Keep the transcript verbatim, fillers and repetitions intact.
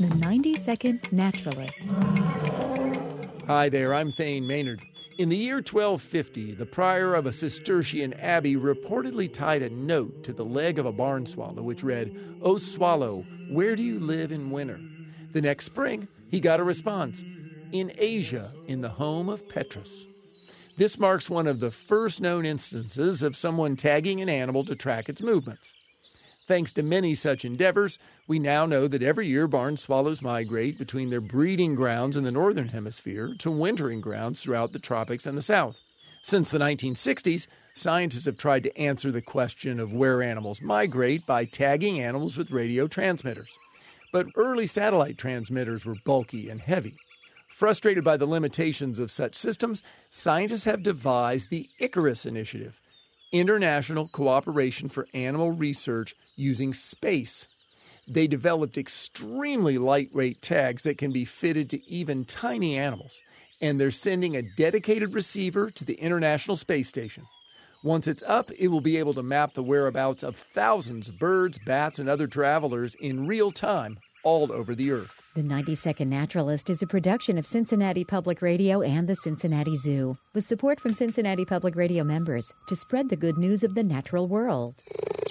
The ninety-second Naturalist. Hi there, I'm Thane Maynard. In the year twelve fifty, the prior of a Cistercian abbey reportedly tied a note to the leg of a barn swallow which read, "O swallow, where do you live in winter?" The next spring, he got a response, "In Asia, in the home of Petrus." This marks one of the first known instances of someone tagging an animal to track its movements. Thanks to many such endeavors, we now know that every year barn swallows migrate between their breeding grounds in the northern hemisphere to wintering grounds throughout the tropics and the south. Since the nineteen sixties, scientists have tried to answer the question of where animals migrate by tagging animals with radio transmitters. But early satellite transmitters were bulky and heavy. Frustrated by the limitations of such systems, scientists have devised the Icarus Initiative, International Cooperation for Animal Research using space. They developed extremely lightweight tags that can be fitted to even tiny animals, and they're sending a dedicated receiver to the International Space Station. Once it's up, it will be able to map the whereabouts of thousands of birds, bats, and other travelers in real time all over the earth. The ninety-second Naturalist is a production of Cincinnati Public Radio and the Cincinnati Zoo, with support from Cincinnati Public Radio members to spread the good news of the natural world.